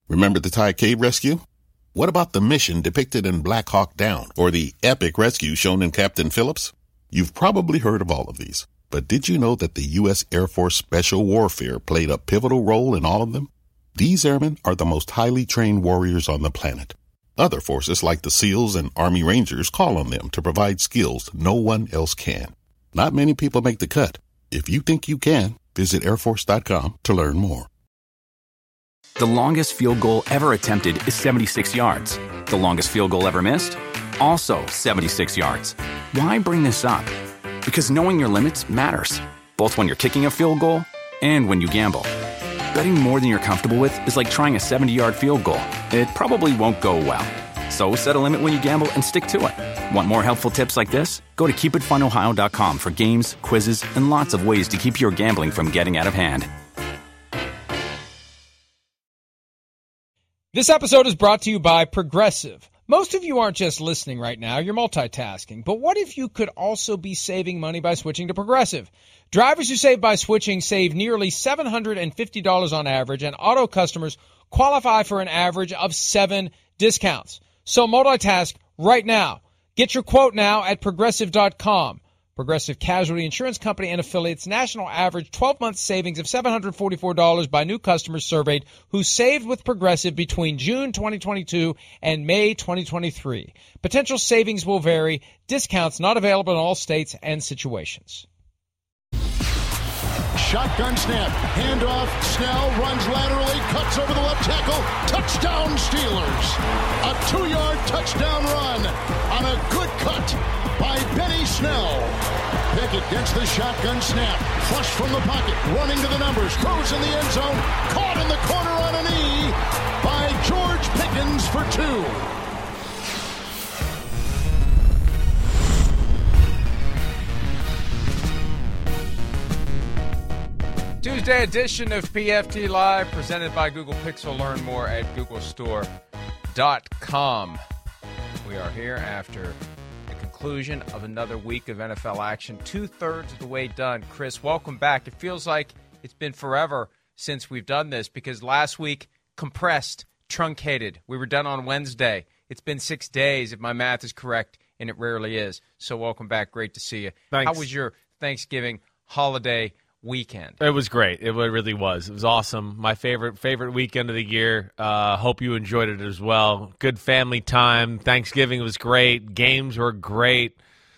Remember the Thai cave rescue? What about the mission depicted in Black Hawk Down or the epic rescue shown in Captain Phillips? You've probably heard of all of these, but did you know that the U.S. Air Force Special Warfare played a pivotal role in all of them? These airmen are the most highly trained warriors on the planet. Other forces like the SEALs and Army Rangers call on them to provide skills no one else can. Not many people make the cut. If you think you can, visit airforce.com to learn more. The longest field goal ever attempted is 76 yards. The longest field goal ever missed? Also 76 yards. Why bring this up? Because knowing your limits matters, both when you're kicking a field goal and when you gamble. Betting more than you're comfortable with is like trying a 70-yard field goal. It probably won't go well. So set a limit when you gamble and stick to it. Want more helpful tips like this? Go to keepitfunohio.com for games, quizzes, and lots of ways to keep your gambling from getting out of hand. This episode is brought to you by Progressive. Most of you aren't just listening right now, you're multitasking. But what if you could also be saving money by switching to Progressive? Drivers who save by switching save nearly $750 on average, and auto customers qualify for an average of 7 discounts. So multitask right now. Get your quote now at Progressive.com. Progressive Casualty Insurance Company and affiliates. National average 12-month savings of $744 by new customers surveyed who saved with Progressive between June 2022 and May 2023. Potential savings will vary. Discounts not available in all states and situations. Shotgun snap, handoff, Snell runs laterally, cuts over the left tackle, touchdown Steelers. A 2-yard touchdown run on a good cut by Benny Snell. Pickett gets the shotgun snap, flush from the pocket, running to the numbers, throws in the end zone, caught in the corner on a knee by George Pickens for 2. Tuesday edition of PFT Live, presented by Google Pixel. Learn more at googlestore.com. We are here after the conclusion of another week of NFL action, 2/3 of the way done. Chris, welcome back. It feels like it's been forever since we've done this because last week, compressed, truncated. We were done on Wednesday. It's been 6 days, if my math is correct, and it rarely is. So welcome back. Great to see you. Thanks. How was your Thanksgiving holiday weekend? It was great. It really was. It was awesome. My favorite weekend of the year. Hope you enjoyed it as well. Good family time. Thanksgiving was great. Games were great.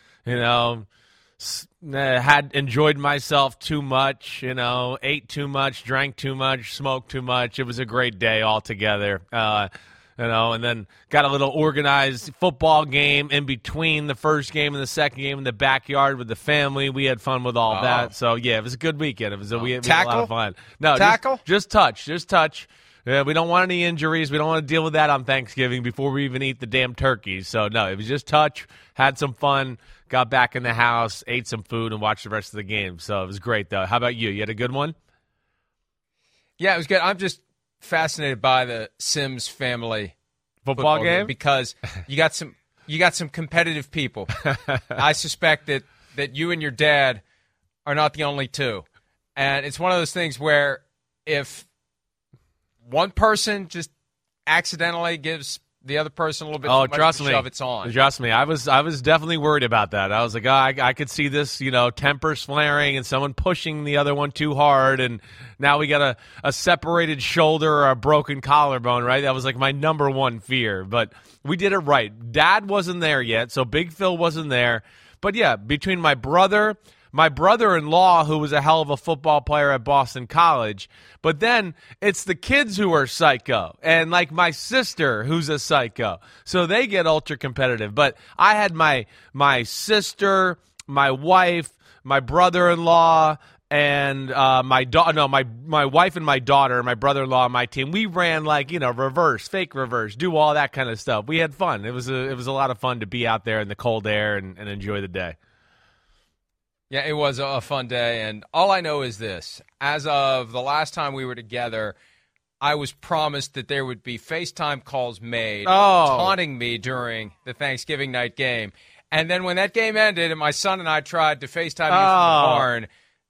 Had enjoyed myself too much. Ate too much, drank too much, smoked too much. It was a great day altogether. And then got a little organized football game in between the first game and the second game in the backyard with the family. We had fun with all that. So, yeah, it was a good weekend. We had a lot of fun. No, tackle? Just touch. Yeah, we don't want any injuries. We don't want to deal with that on Thanksgiving before we even eat the damn turkeys. So, no, it was just touch, had some fun, got back in the house, ate some food, and watched the rest of the game. So it was great, though. How about you? You had a good one? Yeah, it was good. I'm just fascinated by the Sims family football game because you got some competitive people. I suspect that you and your dad are not the only two, and it's one of those things where if one person just accidentally gives the other person a little bit too much of a shove, it's on. Trust me. I was definitely worried about that. I was like, I could see this, tempers flaring and someone pushing the other one too hard, and now we got a separated shoulder or a broken collarbone, right? That was like my number one fear, but we did it right. Dad wasn't there yet, so Big Phil wasn't there. But yeah, between my brother-in-law, who was a hell of a football player at Boston College, but then it's the kids who are psycho, and like my sister who's a psycho, so they get ultra competitive. But I had my sister, my wife, my brother-in-law, and my wife and my daughter, my brother-in-law on my team. We ran reverse, fake reverse, do all that kind of stuff. We had fun. It was a lot of fun to be out there in the cold air and enjoy the day. Yeah, it was a fun day, and all I know is this. As of the last time we were together, I was promised that there would be FaceTime calls made taunting me during the Thanksgiving night game. And then when that game ended and my son and I tried to FaceTime you from the barn,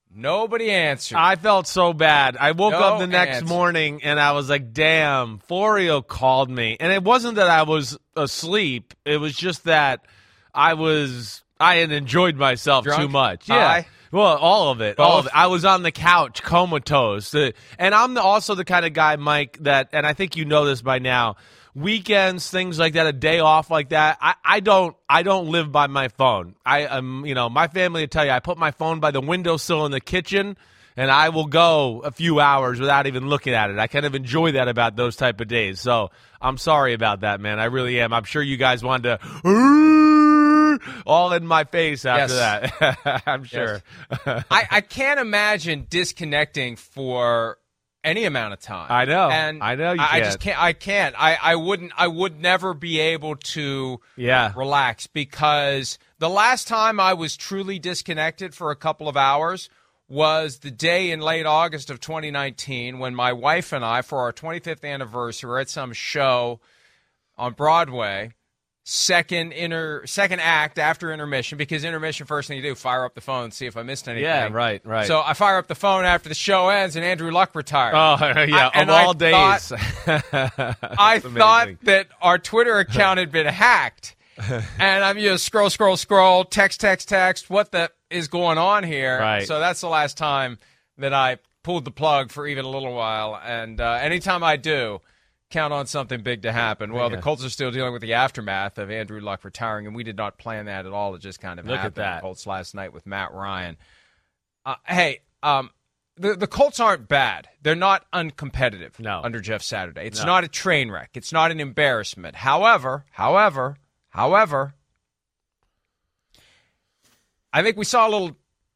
Nobody answered. I felt so bad. I woke up the next answer. morning and I was like, damn, Florio called me. And it wasn't that I was asleep. It was just that I had enjoyed myself Drunk? too much. High? Yeah. Well, all of it. Both? All of it. I was on the couch, comatose. And I'm also the kind of guy, Mike, that, and I think you know this by now, weekends, things like that, a day off like that, I don't live by my phone. My family will tell you, I put my phone by the windowsill in the kitchen, and I will go a few hours without even looking at it. I kind of enjoy that about those type of days. So I'm sorry about that, man. I really am. I'm sure you guys wanted to all in my face after that. I'm sure. Yes. I can't imagine disconnecting for any amount of time. I know. And I know you I can't. just can't. I can't. I would never be able to relax, because the last time I was truly disconnected for a couple of hours was the day in late August of 2019 when my wife and I, for our 25th anniversary, were at some show on Broadway. Second act after intermission, because intermission, first thing you do, fire up the phone, see if I missed anything. Yeah, right. So I fire up the phone after the show ends, and Andrew Luck retired. Oh, yeah, of all days. I thought that our Twitter account had been hacked, and I'm scroll, text, what the is going on here? Right. So that's the last time that I pulled the plug for even a little while, and anytime I do, count on something big to happen. Well, the Colts are still dealing with the aftermath of Andrew Luck retiring, and we did not plan that at all. It just kind of happened. Look at that. The Colts last night with Matt Ryan. The Colts aren't bad. They're not uncompetitive under Jeff Saturday. It's not a train wreck. It's not an embarrassment. However, I think we saw a little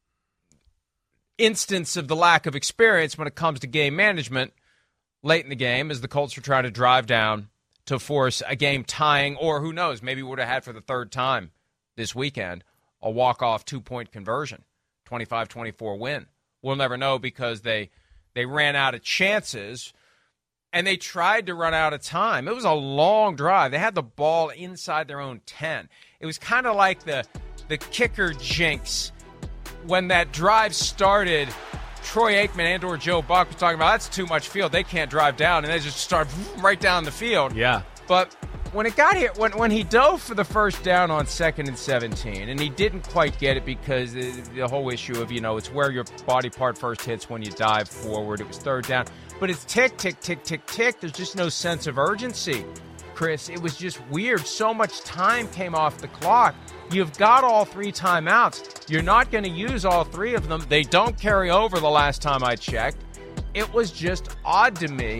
instance of the lack of experience when it comes to game management late in the game, as the Colts were trying to drive down to force a game tying, or who knows, maybe would have had for the third time this weekend a walk-off 2-point conversion, 25-24 win. We'll never know, because they ran out of chances, and they tried to run out of time. It was a long drive. They had the ball inside their own 10. It was kind of like the kicker jinx when that drive started. Troy Aikman and/or Joe Buck was talking about, that's too much field. They can't drive down, and they just start right down the field. Yeah. But when it got here, when he dove for the first down on 2nd and 17, and he didn't quite get it because the whole issue of, it's where your body part first hits when you dive forward. It was 3rd down. But it's tick, tick, tick, tick, tick. There's just no sense of urgency, Chris. It was just weird. So much time came off the clock. You've got all 3 timeouts. You're not going to use all 3 of them. They don't carry over the last time I checked. It was just odd to me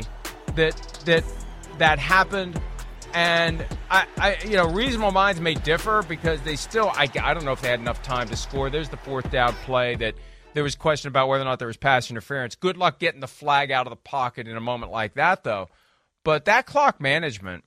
that happened. And I reasonable minds may differ, because they still, I don't know if they had enough time to score. There's the 4th down play that there was question about whether or not there was pass interference. Good luck getting the flag out of the pocket in a moment like that, though. But that clock management,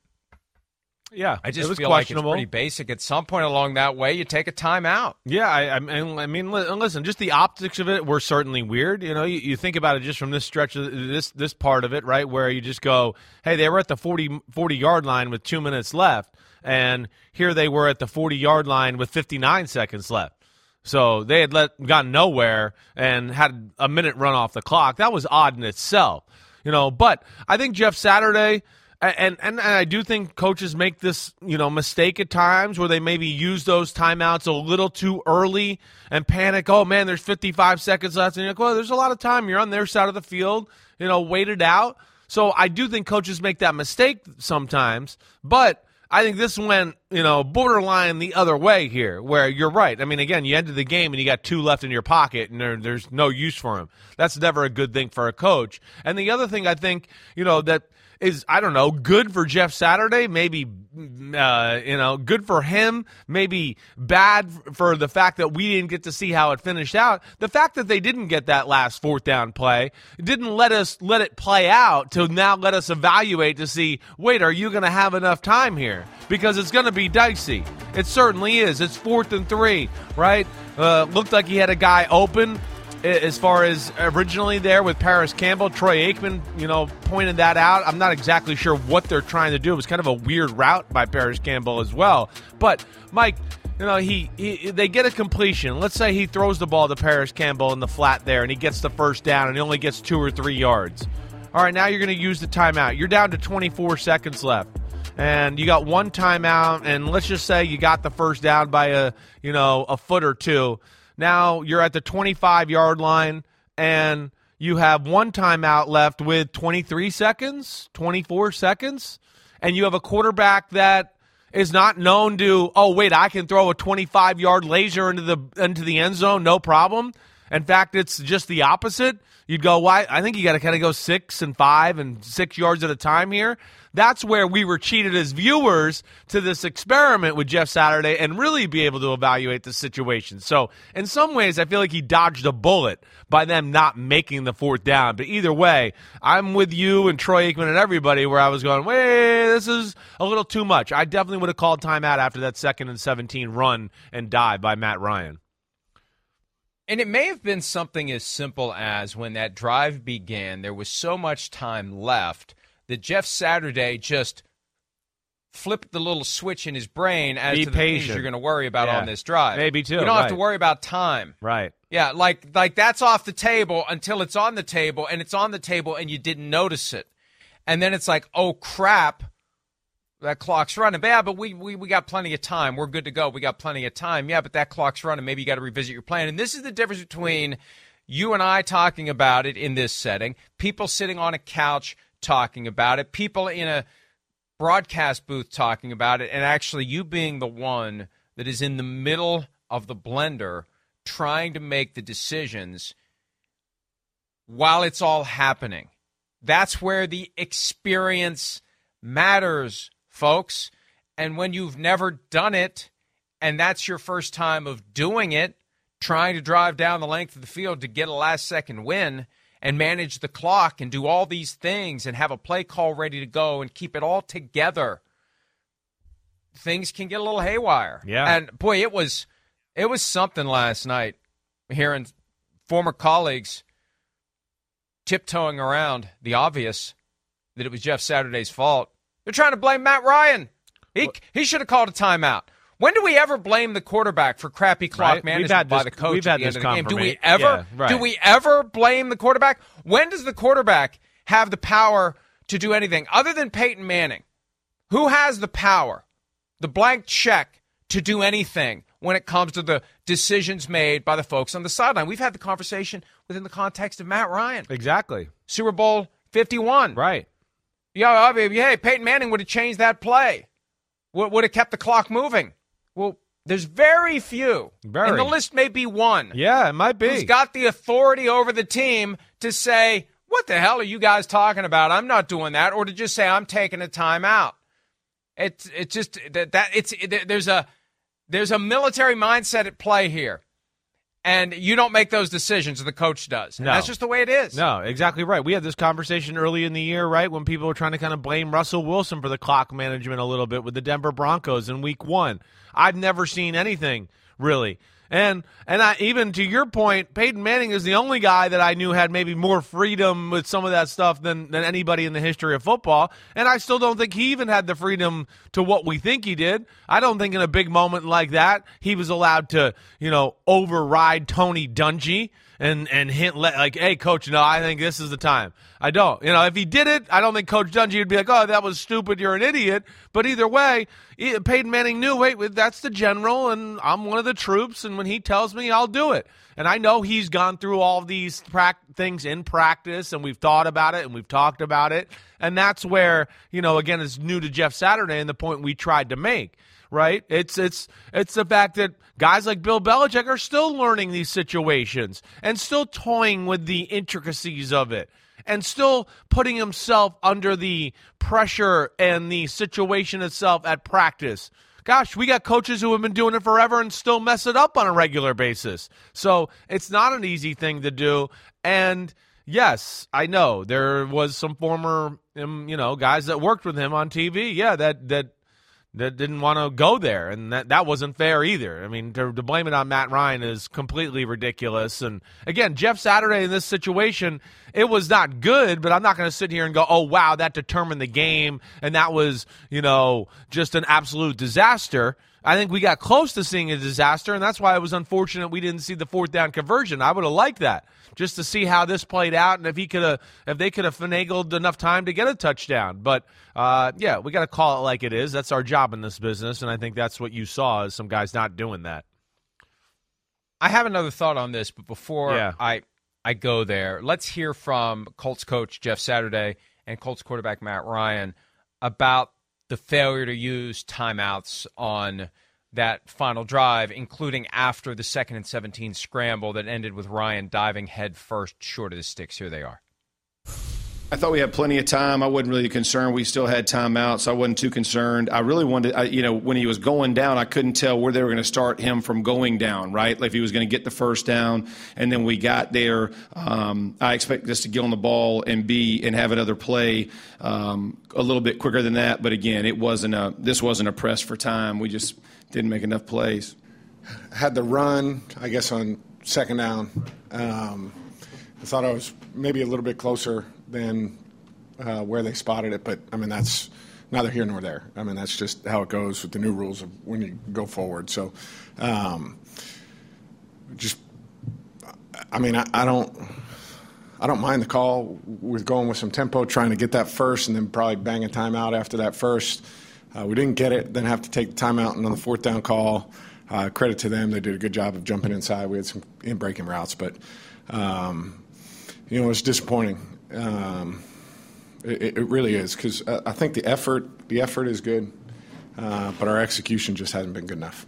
I just feel like it's pretty basic. At some point along that way, you take a timeout. Yeah, I mean, listen, just the optics of it were certainly weird. You think about it just from this stretch of this part of it, right, where you just go, hey, they were at the 40-yard line with 2 minutes left, and here they were at the 40-yard line with 59 seconds left. So they had gotten nowhere and had a minute run off the clock. That was odd in itself, But I think Jeff Saturday. And I do think coaches make this, mistake at times where they maybe use those timeouts a little too early and panic. Oh, man, there's 55 seconds left. And you're like, well, there's a lot of time. You're on their side of the field, wait it out. So I do think coaches make that mistake sometimes. But I think this went, borderline the other way here, where you're right. I mean, again, you ended the game and you got 2 left in your pocket and there's no use for him. That's never a good thing for a coach. And the other thing I think, that is, I don't know, good for Jeff Saturday, maybe, good for him, maybe bad for the fact that we didn't get to see how it finished out. The fact that they didn't get that last 4th down play didn't let it play out to now let us evaluate to see, wait, are you going to have enough time here? Because it's going to be dicey. It certainly is. It's 4th and 3, right? Looked like he had a guy open. as far as originally there with Paris Campbell. Troy Aikman, pointed that out. I'm not exactly sure what they're trying to do. It was kind of a weird route by Paris Campbell as well. But, Mike, they get a completion. Let's say he throws the ball to Paris Campbell in the flat there, and he gets the first down, and he only gets 2 or 3 yards. All right, now you're going to use the timeout. You're down to 24 seconds left, and you got one timeout, and let's just say you got the first down by a foot or two. Now you're at the 25-yard line, and you have one timeout left with 23 seconds, 24 seconds, and you have a quarterback that is not known to, I can throw a 25-yard laser into the end zone, no problem. In fact, it's just the opposite. You'd go, why? I think you got to kind of go 6 and 5 and 6 yards at a time here. That's where we were cheated as viewers to this experiment with Jeff Saturday and really be able to evaluate the situation. So in some ways, I feel like he dodged a bullet by them not making the fourth down. But either way, I'm with you and Troy Aikman and everybody where I was going, this is a little too much. I definitely would have called timeout after that 2nd and 17 run and dive by Matt Ryan. And it may have been something as simple as when that drive began, there was so much time left that Jeff Saturday just flipped the little switch in his brain as to the things you're going to worry about on this drive. Maybe too. You don't have to worry about time. Right. Yeah, like that's off the table until it's on the table, and it's on the table and you didn't notice it. And then it's like, oh, crap, that clock's running. But yeah, but we got plenty of time. We're good to go. We got plenty of time. Yeah, but that clock's running. Maybe you got to revisit your plan. And this is the difference between you and I talking about it in this setting, people sitting on a couch talking about it, people in a broadcast booth talking about it, and actually you being the one that is in the middle of the blender trying to make the decisions while it's all happening. That's where the experience matters, folks. And when you've never done it, and that's your first time of doing it, trying to drive down the length of the field to get a last-second win and manage the clock and do all these things and have a play call ready to go and keep it all together, things can get a little haywire. Yeah. And, boy, it was something last night hearing former colleagues tiptoeing around the obvious that it was Jeff Saturday's fault. They're trying to blame Matt Ryan. He should have called a timeout. When do we ever blame the quarterback for crappy clock management by the coach at the end of the game? Do we ever? Yeah, do we ever blame the quarterback? When does the quarterback have the power to do anything other than Peyton Manning? Who has the power, the blank check to do anything when it comes to the decisions made by the folks on the sideline? We've had the conversation within the context of Matt Ryan. Exactly. Super Bowl 51. Right. Yeah, hey, Peyton Manning would have changed that play. Would have kept the clock moving. Well, there's very few, and the list may be one. Yeah, it might be. Who's got the authority over the team to say, what the hell are you guys talking about? I'm not doing that. Or to just say, I'm taking a timeout. It's just there's a military mindset at play here. And you don't make those decisions, the coach does. And that's just the way it is. No, exactly right. We had this conversation early in the year, right, when people were trying to kind of blame Russell Wilson for the clock management a little bit with the Denver Broncos in Week 1. I've never seen anything, really. And even to your point, Peyton Manning is the only guy that I knew had maybe more freedom with some of that stuff than anybody in the history of football. And I still don't think he even had the freedom to what we think he did. I don't think in a big moment like that he was allowed to, override Tony Dungy and hint like, hey, coach, no, I think this is the time. I don't. If he did it, I don't think Coach Dungy would be like, oh, that was stupid, you're an idiot. But either way, Peyton Manning knew, wait, that's the general, and I'm one of the troops, and when he tells me, I'll do it. And I know he's gone through all these things in practice, and we've thought about it, and we've talked about it. And that's where, again, it's new to Jeff Saturday and the point we tried to make. Right? It's the fact that guys like Bill Belichick are still learning these situations and still toying with the intricacies of it and still putting himself under the pressure and the situation itself at practice. Gosh, we got coaches who have been doing it forever and still mess it up on a regular basis. So it's not an easy thing to do. And yes, I know there was some former, guys that worked with him on TV. Yeah, that didn't want to go there, and that wasn't fair either. I mean, to blame it on Matt Ryan is completely ridiculous. And again, Jeff Saturday in this situation, it was not good, but I'm not going to sit here and go, oh, wow, that determined the game, and that was, just an absolute disaster. I think we got close to seeing a disaster, and that's why it was unfortunate we didn't see the fourth down conversion. I would have liked that, just to see how this played out and if they could have finagled enough time to get a touchdown. But we got to call it like it is. That's our job in this business, and I think that's what you saw is some guys not doing that. I have another thought on this, but before I go there, let's hear from Colts coach Jeff Saturday and Colts quarterback Matt Ryan about the failure to use timeouts on that final drive, including after the 2nd and 17 scramble that ended with Ryan diving head first short of the sticks. Here they are. I thought we had plenty of time. I wasn't really concerned. We still had timeouts, so I wasn't too concerned. I really wanted, when he was going down, I couldn't tell where they were going to start him from going down, right? Like if he was going to get the first down, and then we got there. I expected us to get on the ball and have another play a little bit quicker than that. But again, this wasn't a press for time. We just didn't make enough plays. Had the run, I guess, on second down. I thought I was maybe a little bit closer than where they spotted it, but, I mean, that's neither here nor there. I mean, that's just how it goes with the new rules of when you go forward. So, I don't mind the call with going with some tempo, trying to get that first, and then probably bang a timeout after that first. We didn't get it, then have to take the timeout, and on the fourth down call, credit to them. They did a good job of jumping inside. We had some in-breaking routes, but, it's disappointing. It really is, because I think the effort is good, but our execution just hasn't been good enough.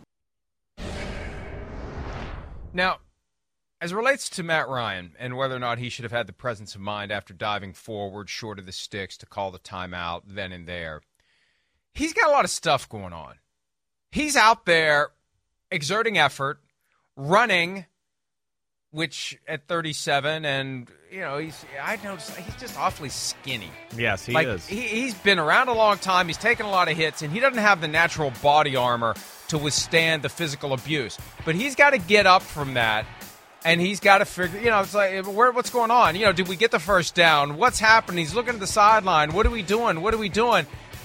Now, as it relates to Matt Ryan and whether or not he should have had the presence of mind after diving forward short of the sticks to call the timeout then and there, he's got a lot of stuff going on. He's out there exerting effort, running, which at 37, and I noticed he's just awfully skinny. Yes, he is. He's been around a long time. He's taken a lot of hits, and he doesn't have the natural body armor to withstand the physical abuse. But he's got to get up from that, and he's got to figure. It's like, what's going on? Did we get the first down? What's happening? He's looking at the sideline. What are we doing? What are we doing?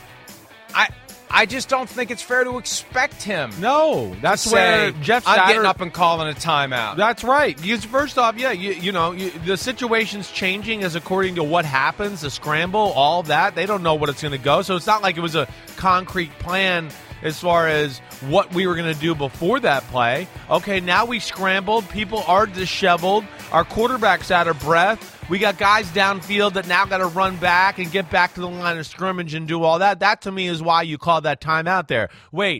I just don't think it's fair to expect him. No, that's where Jeff Saturday, I'm getting up and calling a timeout. That's right. Because first off, the situation's changing as according to what happens, the scramble, all that. They don't know what it's going to go. So it's not like it was a concrete plan as far as what we were going to do before that play. Okay, now we scrambled. People are disheveled. Our quarterback's out of breath. We got guys downfield that now got to run back and get back to the line of scrimmage and do all that. That, to me, is why you call that timeout there. We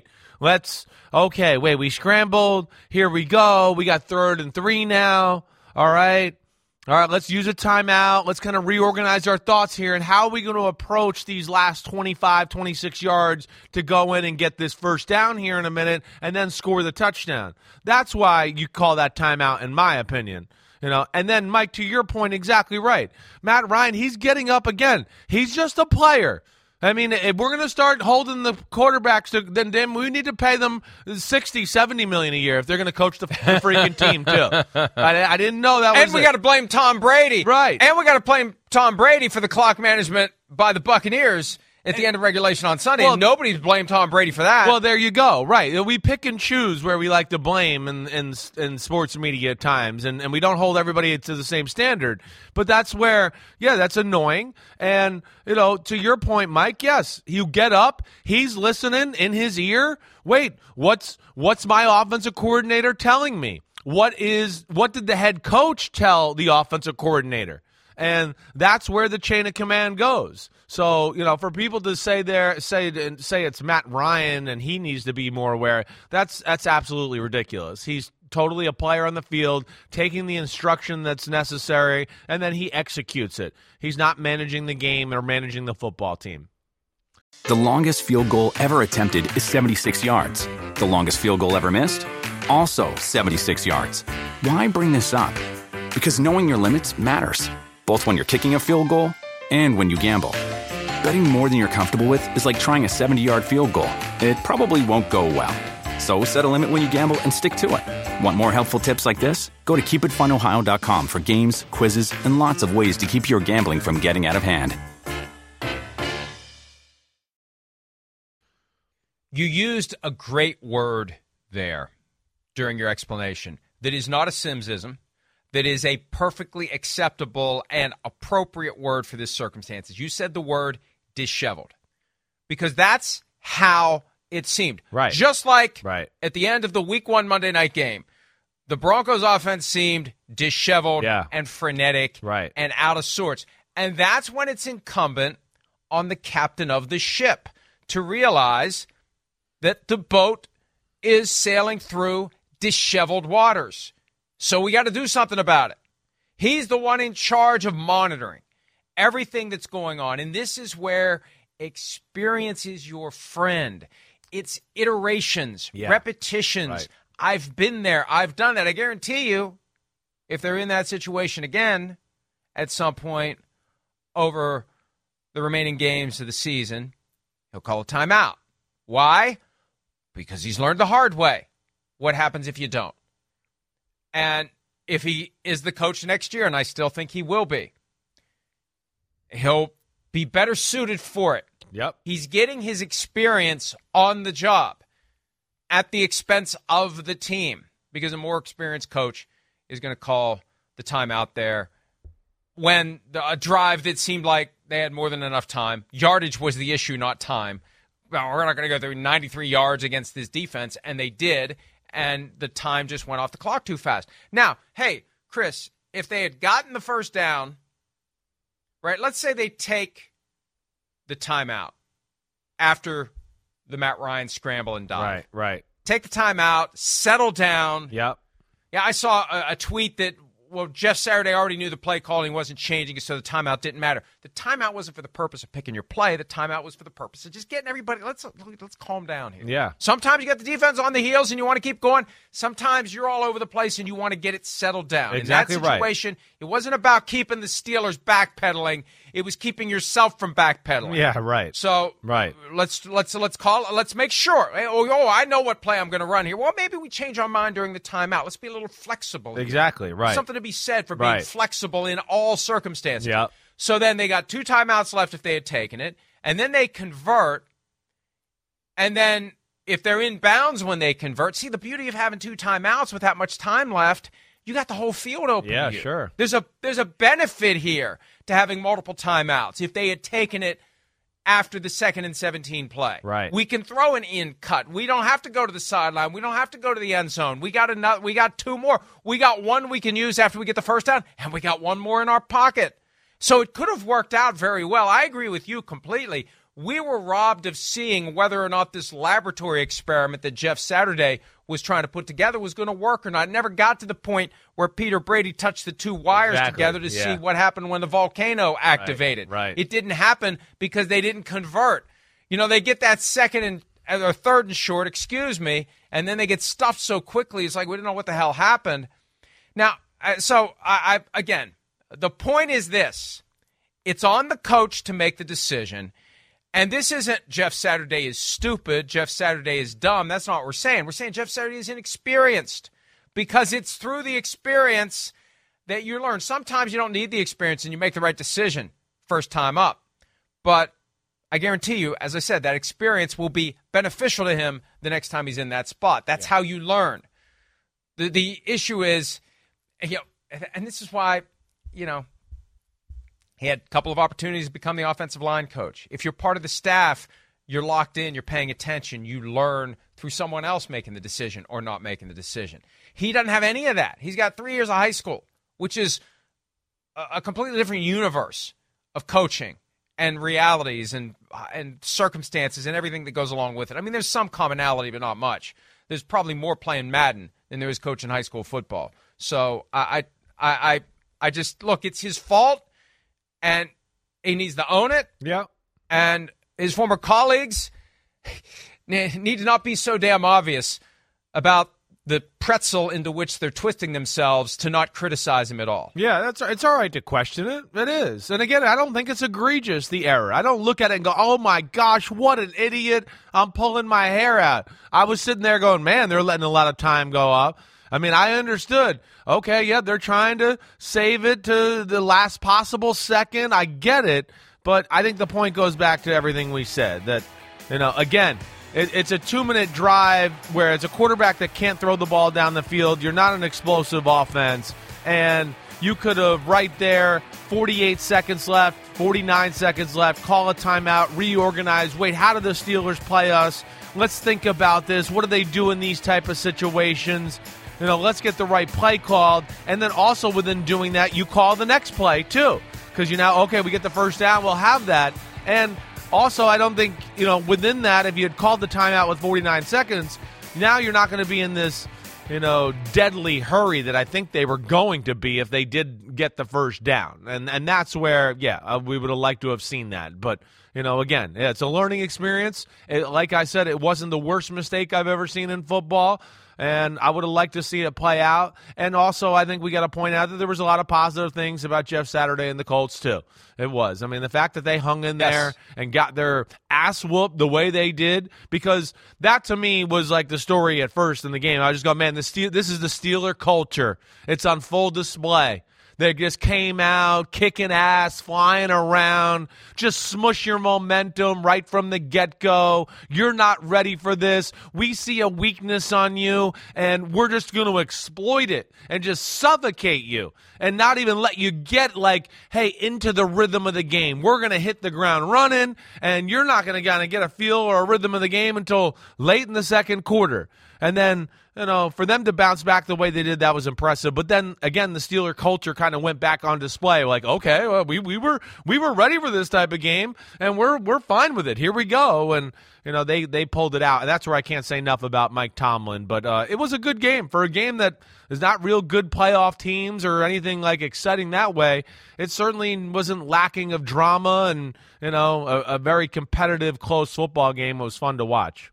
scrambled. Here we go. We got 3rd and 3 now. All right, let's use a timeout. Let's kind of reorganize our thoughts here. And how are we going to approach these last 25, 26 yards to go in and get this first down here in a minute and then score the touchdown? That's why you call that timeout, in my opinion. And then, Mike, to your point, exactly right. Matt Ryan, he's getting up again. He's just a player. I mean, if we're going to start holding the quarterbacks, then we need to pay them $60, $70 million a year if they're going to coach the freaking team, too. I didn't know that was And we got to blame Tom Brady. Right. And we got to blame Tom Brady for the clock management by the Buccaneers at the end of regulation on Sunday, and nobody's blamed Tom Brady for that. Well, there you go. Right. We pick and choose where we like to blame in sports media at times, and we don't hold everybody to the same standard. But that's where, that's annoying. And, to your point, Mike, yes, you get up, he's listening in his ear. Wait, what's my offensive coordinator telling me? What did the head coach tell the offensive coordinator? And that's where the chain of command goes. So, for people to say it's Matt Ryan and he needs to be more aware, that's absolutely ridiculous. He's totally a player on the field, taking the instruction that's necessary, and then he executes it. He's not managing the game or managing the football team. The longest field goal ever attempted is 76 yards. The longest field goal ever missed? Also 76 yards. Why bring this up? Because knowing your limits matters, both when you're kicking a field goal and when you gamble. Betting more than you're comfortable with is like trying a 70-yard field goal. it probably won't go well. So set a limit when you gamble and stick to it. Want more helpful tips like this? Go to keepitfunohio.com for games, quizzes, and lots of ways to keep your gambling from getting out of hand. You used a great word there during your explanation that is not a Simsism, that is a perfectly acceptable and appropriate word for this circumstances. You said the word disheveled because that's how it seemed. Right. Just like right. At the end of the Week 1 Monday night game, the Broncos offense seemed disheveled and frenetic and out of sorts. And that's when it's incumbent on the captain of the ship to realize that the boat is sailing through disheveled waters. So we got to do something about it. He's the one in charge of monitoring everything that's going on. And this is where experience is your friend. It's iterations, repetitions. Right. I've been there. I've done that. I guarantee you, if they're in that situation again at some point over the remaining games of the season, he'll call a timeout. Why? Because he's learned the hard way. What happens if you don't? And if he is the coach next year, and I still think he will be, he'll be better suited for it. Yep. He's getting his experience on the job at the expense of the team because a more experienced coach is going to call the timeout there when a drive that seemed like they had more than enough time. Yardage was the issue, not time. Well, we're not going to go through 93 yards against this defense, and they did, and the time just went off the clock too fast. Now, hey, Chris, if they had gotten the first down, right, let's say they take the timeout after the Matt Ryan scramble and dive. Right. Take the timeout, settle down. Yep. Yeah, I saw a tweet that, well, Jeff Saturday already knew the play calling wasn't changing, so the timeout didn't matter. The timeout wasn't for the purpose of picking your play. The timeout was for the purpose of just getting everybody. Let's calm down here. Yeah. Sometimes you got the defense on the heels and you want to keep going. Sometimes you're all over the place and you want to get it settled down. Exactly. In that situation, it wasn't about keeping the Steelers backpedaling. It was keeping yourself from backpedaling. Yeah, right. So let's call. Let's make sure. Oh, I know what play I'm going to run here. Well, maybe we change our mind during the timeout. Let's be a little flexible. Exactly. Here. Right. Something to be said for being flexible in all circumstances. Yeah. So then they got 2 timeouts left if they had taken it, and then they convert. And then if they're in bounds when they convert, see the beauty of having 2 timeouts with that much time left. You got the whole field open. Yeah, here. Sure. There's a benefit here to having multiple timeouts. If they had taken it after the 2nd and 17 play, right? We can throw an in cut. We don't have to go to the sideline. We don't have to go to the end zone. We got 2 more. We got 1 we can use after we get the first down, and we got 1 more in our pocket. So it could have worked out very well. I agree with you completely. We were robbed of seeing whether or not this laboratory experiment that Jeff Saturday was trying to put together was going to work or not. It never got to the point where Peter Brady touched the 2 wires together to see what happened when the volcano activated. Right. It didn't happen because they didn't convert. You know, they get that 2nd or 3rd and short, and then they get stuffed so quickly. It's like we don't know what the hell happened. Now, so I again, the point is this. It's on the coach to make the decision. And this isn't Jeff Saturday is stupid, Jeff Saturday is dumb. That's not what we're saying. We're saying Jeff Saturday is inexperienced because it's through the experience that you learn. Sometimes you don't need the experience and you make the right decision first time up. But I guarantee you, as I said, that experience will be beneficial to him the next time he's in that spot. That's how you learn. The issue is, and this is why, he had a couple of opportunities to become the offensive line coach. If you're part of the staff, you're locked in, you're paying attention. You learn through someone else making the decision or not making the decision. He doesn't have any of that. He's got 3 years of high school, which is a completely different universe of coaching and realities and circumstances and everything that goes along with it. I mean, there's some commonality, but not much. There's probably more playing Madden than there is coaching high school football. So I just, look, it's his fault. And he needs to own it. Yeah. And his former colleagues need to not be so damn obvious about the pretzel into which they're twisting themselves to not criticize him at all. Yeah, it's all right to question it. It is. And again, I don't think it's egregious, the error. I don't look at it and go, oh my gosh, what an idiot. I'm pulling my hair out. I was sitting there going, man, they're letting a lot of time go up. I mean, I understood. Okay, yeah, they're trying to save it to the last possible second. I get it. But I think the point goes back to everything we said. That, again, it's a 2-minute drive where it's a quarterback that can't throw the ball down the field. You're not an explosive offense. And you could have right there, 48 seconds left, 49 seconds left, call a timeout, reorganize. Wait, how do the Steelers play us? Let's think about this. What do they do in these type of situations? Let's get the right play called. And then also within doing that, you call the next play too. Because we get the first down, we'll have that. And also, I don't think, within that, if you had called the timeout with 49 seconds, now you're not going to be in this, deadly hurry that I think they were going to be if they did get the first down. And that's where, we would have liked to have seen that. But, again, it's a learning experience. Like I said, it wasn't the worst mistake I've ever seen in football. And I would have liked to see it play out. And also, I think we got to point out that there was a lot of positive things about Jeff Saturday and the Colts, too. It was. I mean, the fact that they hung in there and got their ass whooped the way they did, because that, to me, was like the story at first in the game. I just go, man, this is the Steeler culture. It's on full display. They just came out, kicking ass, flying around, just smush your momentum right from the get-go. You're not ready for this. We see a weakness on you, and we're just going to exploit it and just suffocate you and not even let you get, into the rhythm of the game. We're going to hit the ground running, and you're not going to get a feel or a rhythm of the game until late in the second quarter. And then, for them to bounce back the way they did, that was impressive. But then, again, the Steeler culture kind of went back on display. Like, okay, well, we were ready for this type of game, and we're fine with it. Here we go. And, they pulled it out. And that's where I can't say enough about Mike Tomlin. But it was a good game. For a game that is not real good playoff teams or anything exciting that way, it certainly wasn't lacking of drama and, a very competitive, close football game. It was fun to watch.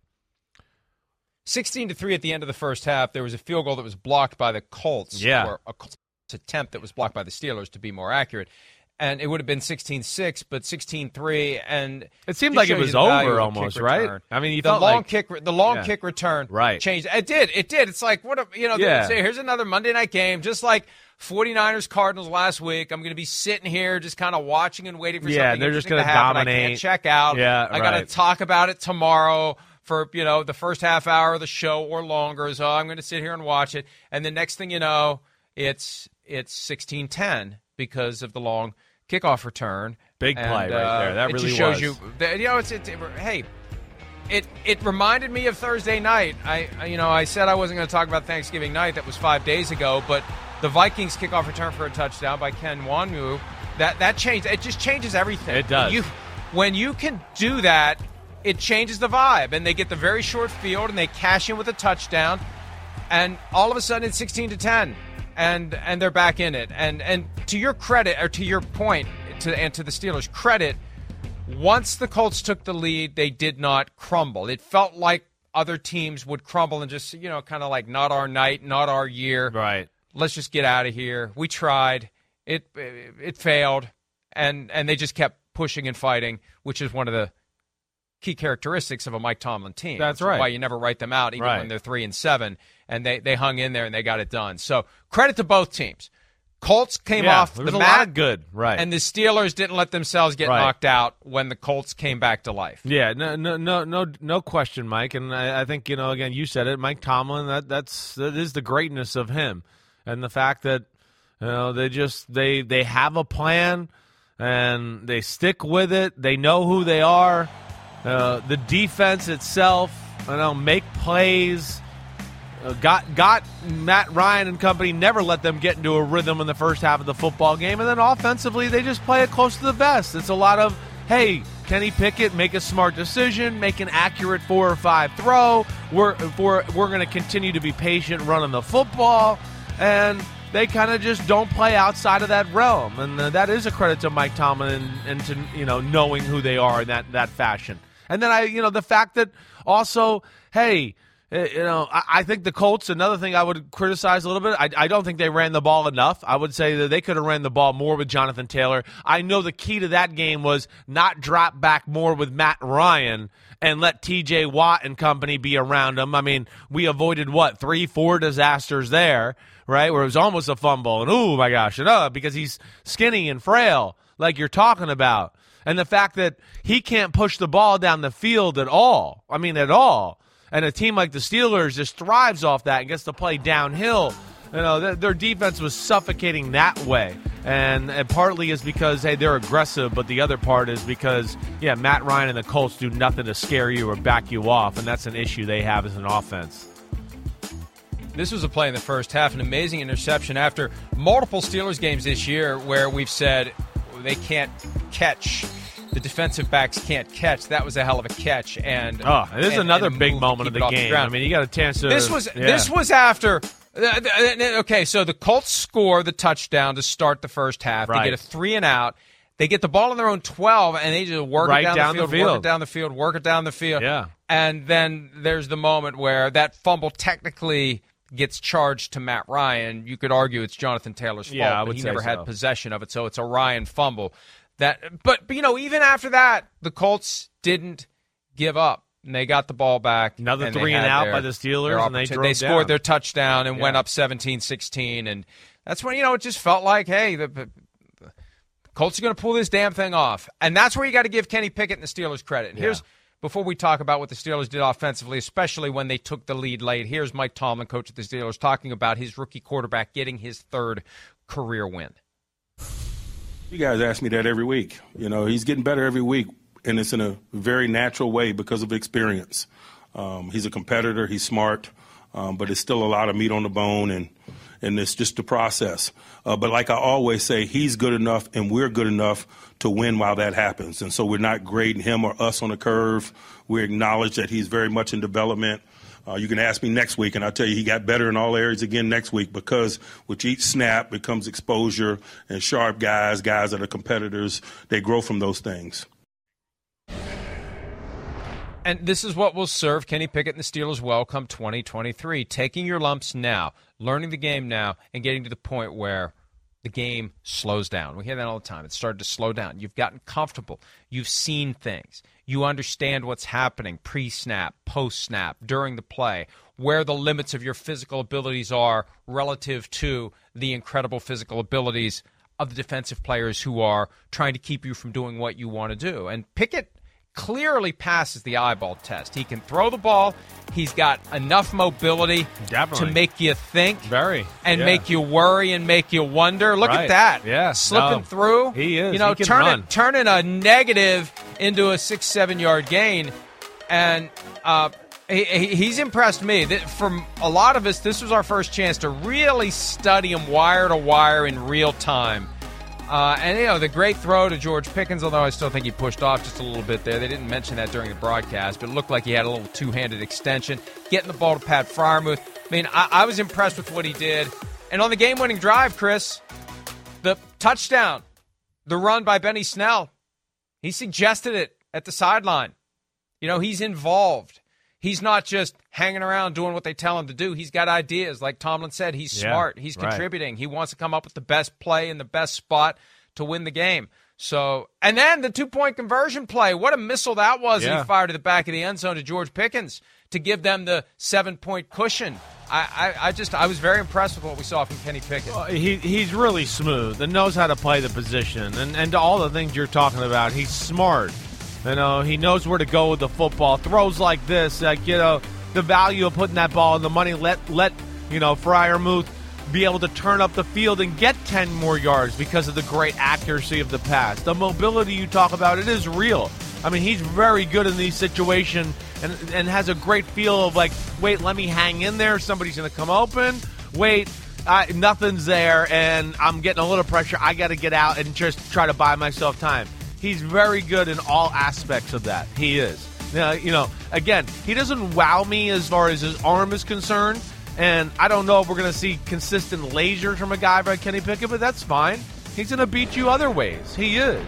16-3 at the end of the first half. There was a field goal that was blocked by the Colts. Yeah. Or a Colts attempt that was blocked by the Steelers, to be more accurate. And it would have been 16-6, but 16-3. And it seemed like it was over almost, right? I mean, the long kick return changed. It did. It's like, here's another Monday night game, just like 49ers Cardinals last week. I'm going to be sitting here just kind of watching and waiting for something they're just going to dominate. I can't check out. Yeah, I got to talk about it tomorrow for, the first half hour of the show or longer. So I'm going to sit here and watch it. And the next thing you know, it's 16-10 because of the long kickoff return. Big play right there. That really shows you that, hey, it reminded me of Thursday night. I said I wasn't going to talk about Thanksgiving night. That was 5 days ago. But the Vikings kickoff return for a touchdown by Ken Nwanwu, that changed. It just changes everything. It does. When you can do that, it changes the vibe, and they get the very short field, and they cash in with a touchdown, and all of a sudden it's 16-10, and they're back in it. And to your credit, or to your point, to the Steelers' credit, once the Colts took the lead, they did not crumble. It felt like other teams would crumble and just, kind of like, not our night, not our year. Right. Let's just get out of here. We tried. It failed, and they just kept pushing and fighting, which is one of the key characteristics of a Mike Tomlin team. That's right. Why you never write them out, even when they're 3-7, and they hung in there and they got it done. So credit to both teams. Colts came off the mat, good, right? And the Steelers didn't let themselves get knocked out when the Colts came back to life. Yeah, no question, Mike. And I think again, you said it, Mike Tomlin. That is the greatness of him, and the fact that they have a plan and they stick with it. They know who they are. The defense itself, make plays. Got Matt Ryan and company, never let them get into a rhythm in the first half of the football game. And then offensively, they just play it close to the vest. It's a lot of, hey, Kenny Pickett, make a smart decision, make an accurate 4 or 5 throw. We're going to continue to be patient running the football. And they kind of just don't play outside of that realm. And that is a credit to Mike Tomlin and to, knowing who they are in that fashion. And then the fact that also, hey, I think the Colts, another thing I would criticize a little bit, I don't think they ran the ball enough. I would say that they could have ran the ball more with Jonathan Taylor. I know the key to that game was not drop back more with Matt Ryan and let T.J. Watt and company be around him. I mean, we avoided, 3-4 disasters there, right, where it was almost a fumble. And, oh, my gosh, because he's skinny and frail like you're talking about. And the fact that he can't push the ball down the field at all. I mean, at all. And a team like the Steelers just thrives off that and gets to play downhill. Their defense was suffocating that way. And partly is because, hey, they're aggressive, but the other part is because, Matt Ryan and the Colts do nothing to scare you or back you off, and that's an issue they have as an offense. This was a play in the first half, an amazing interception after multiple Steelers games this year where we've said they can't catch. The defensive backs can't catch. That was a hell of a catch. And this is another big moment of the game. I mean, you got a chance to. This was after. Okay, so the Colts score the touchdown to start the first half. Right. They get a 3-and-out. They get the ball on their own 12, and they just work it down the field, work it down the field. Yeah. And then there's the moment where that fumble technically gets charged to Matt Ryan. You could argue it's Jonathan Taylor's fault, but he never had possession of it, so it's a Ryan fumble. But even after that, the Colts didn't give up. And they got the ball back. Another 3-and-out by the Steelers, and they scored their touchdown and went up 17-16. And that's when, it just felt like, hey, the Colts are going to pull this damn thing off. And that's where you got to give Kenny Pickett and the Steelers credit. And before we talk about what the Steelers did offensively, especially when they took the lead late, here's Mike Tomlin, coach of the Steelers, talking about his rookie quarterback getting his third career win. You guys ask me that every week. He's getting better every week, and it's in a very natural way because of experience. He's a competitor. He's smart, but it's still a lot of meat on the bone, and it's just the process. But like I always say, he's good enough, and we're good enough to win while that happens. And so we're not grading him or us on a curve. We acknowledge that he's very much in development. You can ask me next week, and I'll tell you he got better in all areas again next week because with each snap becomes exposure, and sharp guys that are competitors, they grow from those things. And this is what will serve Kenny Pickett and the Steelers well come 2023, taking your lumps now, learning the game now, and getting to the point where the game slows down. We hear that all the time. It started to slow down. You've gotten comfortable. You've seen things. You understand what's happening pre-snap, post-snap, during the play, where the limits of your physical abilities are relative to the incredible physical abilities of the defensive players who are trying to keep you from doing what you want to do. And Pickett clearly passes the eyeball test. He can throw the ball. He's got enough mobility to make you think make you worry and make you wonder. Look at that. Yeah. Slipping through. He is. He turning a negative into a 6-7 yard gain. And he's impressed me. From a lot of us, this was our first chance to really study him wire to wire in real time. And the great throw to George Pickens, although I still think he pushed off just a little bit there. They didn't mention that during the broadcast, but it looked like he had a little two-handed extension. Getting the ball to Pat Freiermuth. I mean, I was impressed with what he did. And on the game-winning drive, Chris, the touchdown, the run by Benny Snell, he suggested it at the sideline. He's involved. He's not just hanging around doing what they tell him to do. He's got ideas. Like Tomlin said, he's smart. He's contributing. He wants to come up with the best play in the best spot to win the game. So, and then the 2-point conversion play. What a missile that was. He fired to the back of the end zone to George Pickens to give them the 7-point cushion. I was very impressed with what we saw from Kenny Pickett. Well, he's really smooth and knows how to play the position. And to all the things you're talking about, he's smart. He knows where to go with the football. Throws like this, the value of putting that ball in the money. Let Freiermuth be able to turn up the field and get 10 more yards because of the great accuracy of the pass. The mobility you talk about, it is real. I mean, he's very good in these situations and has a great feel of like, wait, let me hang in there. Somebody's going to come open. Wait, nothing's there, and I'm getting a little pressure. I got to get out and just try to buy myself time. He's very good in all aspects of that. He is. Again, he doesn't wow me as far as his arm is concerned, and I don't know if we're going to see consistent lasers from a guy like Kenny Pickett, but that's fine. He's going to beat you other ways. He is.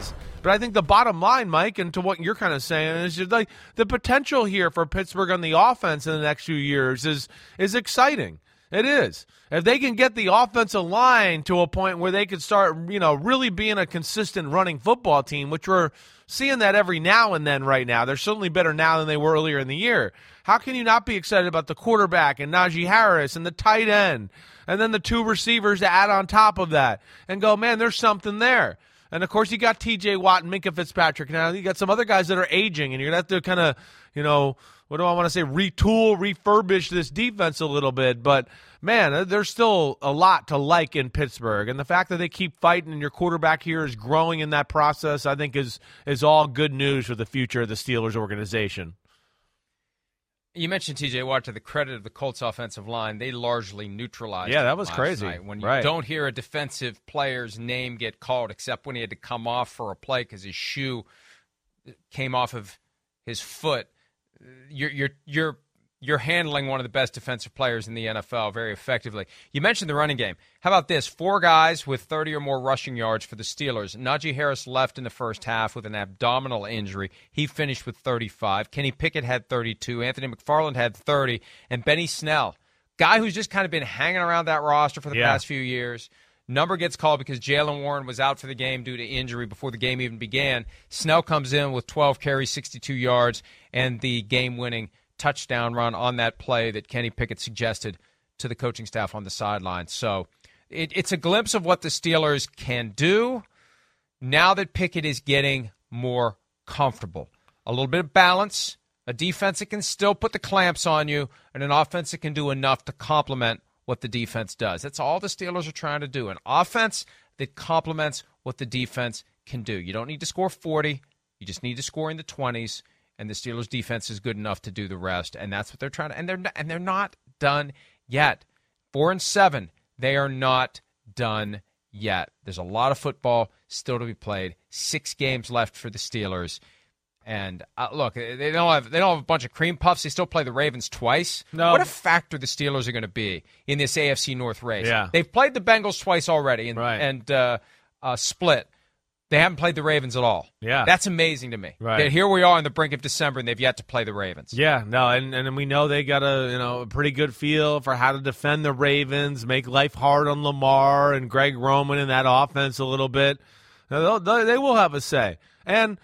But I think the bottom line, Mike, and to what you're kind of saying, is just like the potential here for Pittsburgh on the offense in the next few years is exciting. It is. If they can get the offensive line to a point where they could start, really being a consistent running football team, which we're seeing that every now and then right now. They're certainly better now than they were earlier in the year. How can you not be excited about the quarterback and Najee Harris and the tight end and then the 2 receivers to add on top of that and go, man, there's something there. And, of course, you got T.J. Watt and Minkah Fitzpatrick now. You got some other guys that are aging, and you're going to have to kind of, what do I want to say, retool, refurbish this defense a little bit. But, man, there's still a lot to like in Pittsburgh. And the fact that they keep fighting and your quarterback here is growing in that process, I think is all good news for the future of the Steelers organization. You mentioned T.J. Watt. To the credit of the Colts offensive line, they largely neutralized him. Yeah, that was last crazy. night. When you Right. don't hear a defensive player's name get called, except when he had to come off for a play because his shoe came off of his foot, you're handling one of the best defensive players in the NFL very effectively. You mentioned the running game. How about this? 4 guys with 30 or more rushing yards for the Steelers. Najee Harris left in the first half with an abdominal injury. He finished with 35. Kenny Pickett had 32. Anthony McFarland had 30. And Benny Snell, guy who's just kind of been hanging around that roster for the past few years. Number gets called because Jaylen Warren was out for the game due to injury before the game even began. Snell comes in with 12 carries, 62 yards, and the game-winning touchdown run on that play that Kenny Pickett suggested to the coaching staff on the sideline. So it's a glimpse of what the Steelers can do now that Pickett is getting more comfortable. A little bit of balance, a defense that can still put the clamps on you, and an offense that can do enough to complement what the defense does. That's all the Steelers are trying to do, an offense that complements what the defense can do. You don't need to score 40. You just need to score in the 20s. And the Steelers' defense is good enough to do the rest, and that's what they're trying to. And they're not done yet. 4-7, they are not done yet. There's a lot of football still to be played. 6 games left for the Steelers, and look, they don't have a bunch of cream puffs. They still play the Ravens twice. No. What a factor the Steelers are going to be in this AFC North race. Yeah. They've played the Bengals twice already, and split. They haven't played the Ravens at all. Yeah. That's amazing to me. Right. That here we are on the brink of December, and they've yet to play the Ravens. Yeah, no, and we know they got a pretty good feel for how to defend the Ravens, make life hard on Lamar and Greg Roman in that offense a little bit. They will have a say. And,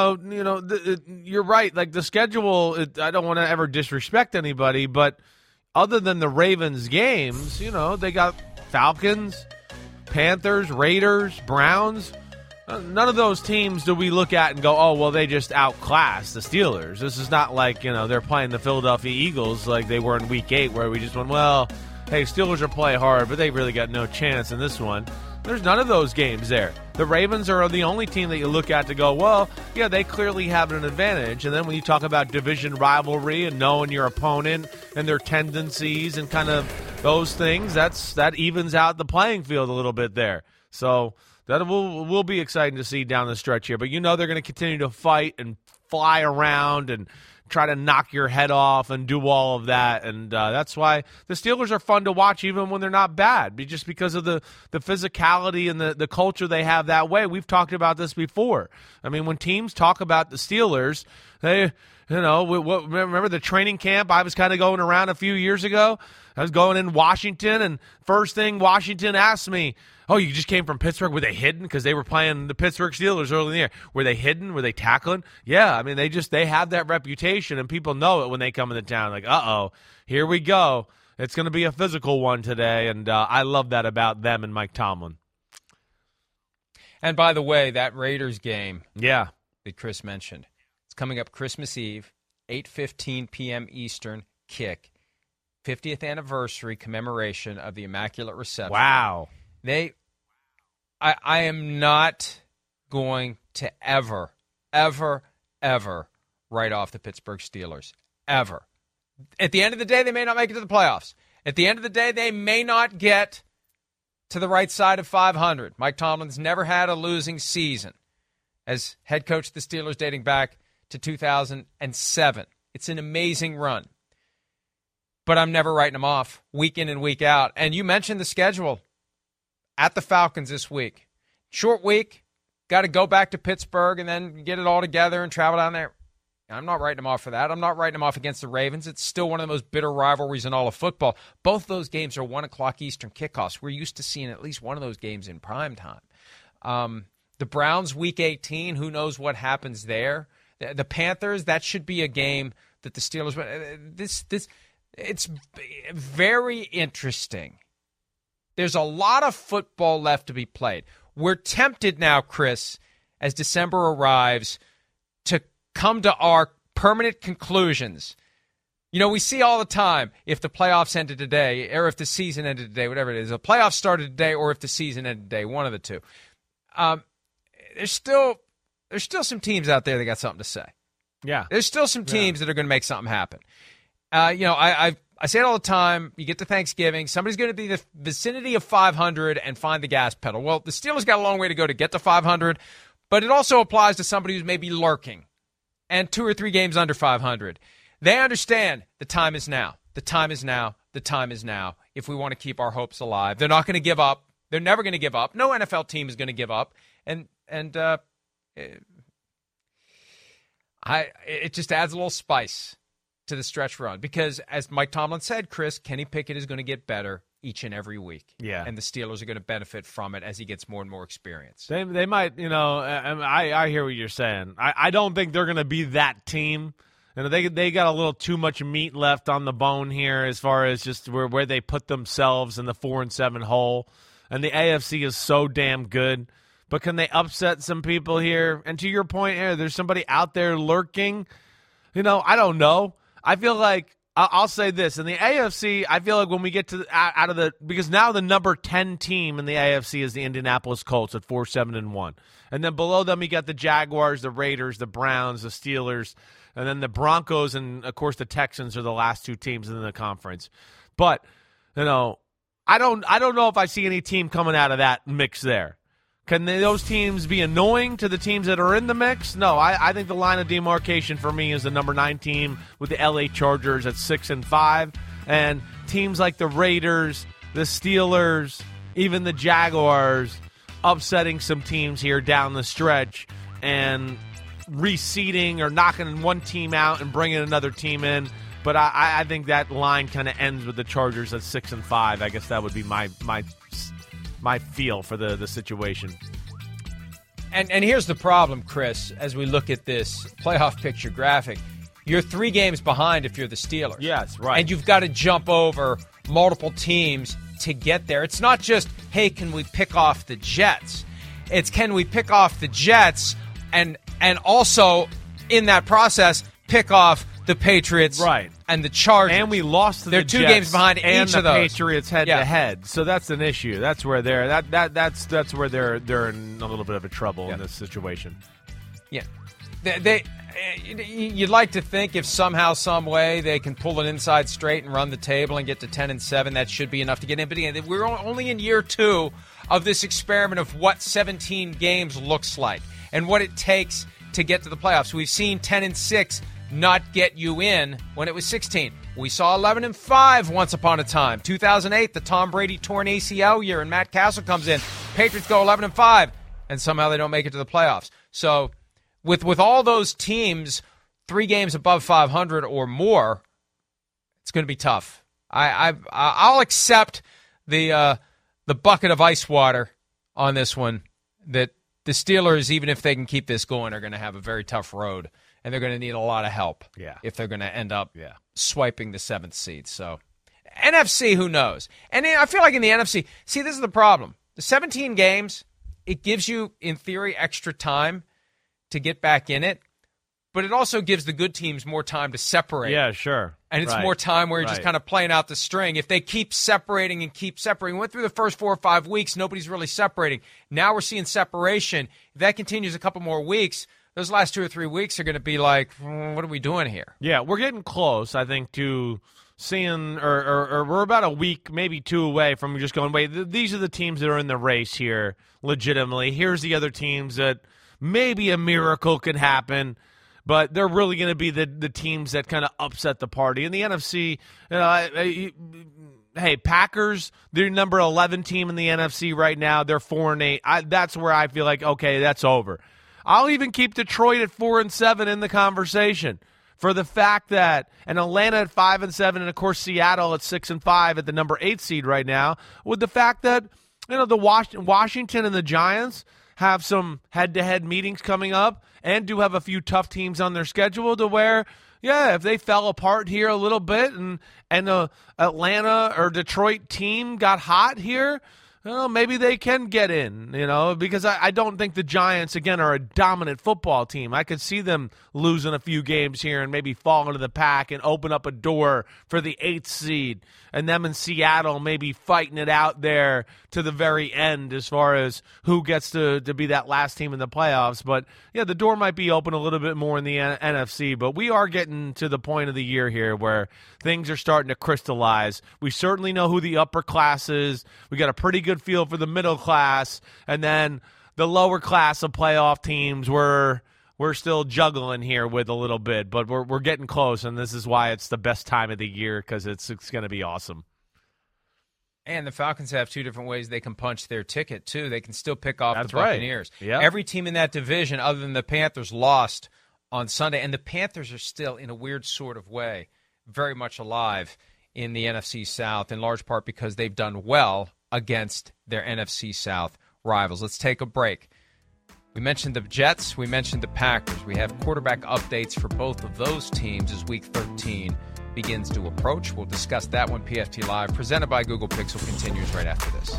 you're right. Like, the schedule, I don't want to ever disrespect anybody, but other than the Ravens games, they got Falcons, Panthers, Raiders, Browns. None of those teams do we look at and go, oh, well, they just outclassed the Steelers. This is not like, they're playing the Philadelphia Eagles like they were in Week 8 where we just went, well, hey, Steelers are playing hard, but they really got no chance in this one. There's none of those games there. The Ravens are the only team that you look at to go, well, yeah, they clearly have an advantage. And then when you talk about division rivalry and knowing your opponent and their tendencies and kind of those things, that evens out the playing field a little bit there. So that will be exciting to see down the stretch here. But they're going to continue to fight and fly around and try to knock your head off and do all of that. And that's why the Steelers are fun to watch even when they're not bad, just because of the physicality and the culture they have that way. We've talked about this before. I mean, when teams talk about the Steelers, they remember the training camp I was kind of going around a few years ago? I was going in Washington, and first thing Washington asked me, oh, you just came from Pittsburgh? Were they hidden? Because they were playing the Pittsburgh Steelers early in the year. Were they hidden? Were they tackling? Yeah, I mean, they have that reputation, and people know it when they come into town. Like, uh-oh, here we go. It's going to be a physical one today, and I love that about them and Mike Tomlin. And by the way, that Raiders game that Chris mentioned, it's coming up Christmas Eve, 8:15 p.m. Eastern, kick. 50th anniversary commemoration of the Immaculate Reception. Wow. I am not going to ever write off the Pittsburgh Steelers. Ever. At the end of the day, they may not make it to the playoffs. At the end of the day, they may not get to the right side of 500. Mike Tomlin's never had a losing season as head coach of the Steelers dating back to 2007. It's an amazing run. But I'm never writing them off week in and week out. And you mentioned the schedule at the Falcons this week. Short week, got to go back to Pittsburgh and then get it all together and travel down there. I'm not writing them off for that. I'm not writing them off against the Ravens. It's still one of the most bitter rivalries in all of football. Both those games are 1 o'clock Eastern kickoffs. We're used to seeing at least one of those games in prime time. The Browns, Week 18, who knows what happens there. The Panthers, that should be a game that the Steelers – it's very interesting. There's a lot of football left to be played. We're tempted now, Chris, as December arrives, to come to our permanent conclusions. You know, we see all the time, if the playoffs ended today, or if the season ended today, whatever it is, the playoffs started today, or if the season ended today, one of the two. There's still some teams out there that got something to say. Yeah. There's still some teams that are going to make something happen. I say it all the time. You get to Thanksgiving, somebody's going to be in the vicinity of 500 and find the gas pedal. Well, the Steelers got a long way to go to get to 500, but it also applies to somebody who's maybe lurking and 2 or 3 games under 500. They understand the time is now. The time is now. The time is now if we want to keep our hopes alive. They're not going to give up. They're never going to give up. No NFL team is going to give up. And it just adds a little spice to the stretch run because, as Mike Tomlin said, Chris, Kenny Pickett is going to get better each and every week. Yeah. And the Steelers are going to benefit from it as he gets more and more experience. They might, I hear what you're saying. I don't think they're going to be that team. They got a little too much meat left on the bone here as far as just where they put themselves in the 4-7 hole. And the AFC is so damn good. But can they upset some people here? And to your point, there's somebody out there lurking. I don't know. I feel like I'll say this. In the AFC, I feel like when we get to because now the number 10 team in the AFC is the Indianapolis Colts at 4-7-1. And then below them, you got the Jaguars, the Raiders, the Browns, the Steelers, and then the Broncos and, of course, the Texans are the last 2 teams in the conference. But, I don't know if I see any team coming out of that mix there. Can those teams be annoying to the teams that are in the mix? No, I think the line of demarcation for me is the number 9 team with the LA Chargers at 6-5, and teams like the Raiders, the Steelers, even the Jaguars upsetting some teams here down the stretch and reseeding or knocking one team out and bringing another team in. But I think that line kind of ends with the Chargers at 6-5. I guess that would be my feel for the situation. And here's the problem, Chris, as we look at this playoff picture graphic. You're 3 games behind if you're the Steelers. Yes, right. And you've got to jump over multiple teams to get there. It's not just, hey, can we pick off the Jets? It's can we pick off the Jets and also in that process pick off the Patriots right. and the Chargers. And we lost to they're the two Jets games behind and each the of those. Patriots head to head. So that's an issue. That's where that's where they're in a little bit of a trouble in this situation. Yeah. You'd like to think if somehow, some way they can pull an inside straight and run the table and get to 10-7, that should be enough to get in. But again, we're only in year 2 of this experiment of what 17 games looks like and what it takes to get to the playoffs. We've seen 10-6 not get you in when it was 16. We saw 11-5 once upon a time. 2008, the Tom Brady torn ACL year, and Matt Castle comes in. Patriots go 11-5, and somehow they don't make it to the playoffs. So with all those teams 3 games above 500 or more, it's going to be tough. I'll accept the bucket of ice water on this one, that the Steelers, even if they can keep this going, are going to have a very tough road. And they're going to need a lot of help if they're going to end up swiping the 7th seed. So, NFC, who knows? And I feel like in the NFC, see, this is the problem. The 17 games, it gives you, in theory, extra time to get back in it. But it also gives the good teams more time to separate. Yeah, sure. And it's more time where you're just kind of playing out the string. If they keep separating, went through the first 4 or 5 weeks, nobody's really separating. Now we're seeing separation. If that continues a couple more weeks, those last 2 or 3 weeks are going to be like, what are we doing here? Yeah, we're getting close, I think, to seeing, or we're about a week, maybe 2 away from just going, wait, these are the teams that are in the race here legitimately. Here's the other teams that maybe a miracle could happen, but they're really going to be the teams that kind of upset the party. In the NFC, hey, Packers, they're number 11 team in the NFC right now. They're 4-8. That's where I feel like, okay, that's over. I'll even keep Detroit at 4-7 in the conversation for the fact that, and Atlanta at 5-7, and of course Seattle at 6-5 at the number 8 seed right now, with the fact that, you know, the Washington and the Giants have some head-to-head meetings coming up and do have a few tough teams on their schedule to where, yeah, if they fell apart here a little bit and the Atlanta or Detroit team got hot here, well, maybe they can get in, you know, because I don't think the Giants, again, are a dominant football team. I could see them losing a few games here and maybe fall into the pack and open up a door for the 8th seed, and them in Seattle maybe fighting it out there to the very end as far as who gets to be that last team in the playoffs. But, yeah, the door might be open a little bit more in the NFC, but we are getting to the point of the year here where things are starting to crystallize. We certainly know who the upper class is. We got a pretty good feel for the middle class, and then the lower class of playoff teams we're still juggling here with a little bit, but we're getting close, and this is why it's the best time of the year, because it's going to be awesome. And the Falcons have two different ways they can punch their ticket, too. They can still pick off the Buccaneers. Right. Yep. Every team in that division, other than the Panthers, lost on Sunday, and the Panthers are still, in a weird sort of way, very much alive in the NFC South, in large part because they've done well against their NFC South rivals. Let's take a break. We mentioned the Jets. We mentioned the Packers. We have quarterback updates for both of those teams as Week 13 begins to approach. We'll discuss that one. PFT Live, presented by Google Pixel, continues right after this.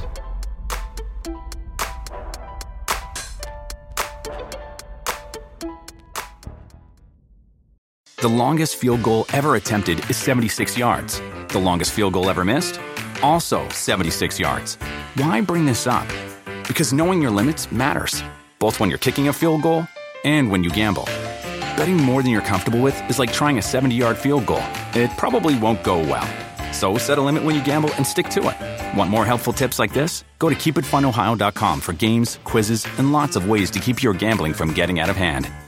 The longest field goal ever attempted is 76 yards. The longest field goal ever missed? Also 76 yards. Why bring this up? Because knowing your limits matters, both when you're kicking a field goal and when you gamble. Betting more than you're comfortable with is like trying a 70-yard field goal. It probably won't go well. So set a limit when you gamble and stick to it. Want more helpful tips like this? Go to keepitfunohio.com for games, quizzes, and lots of ways to keep your gambling from getting out of hand.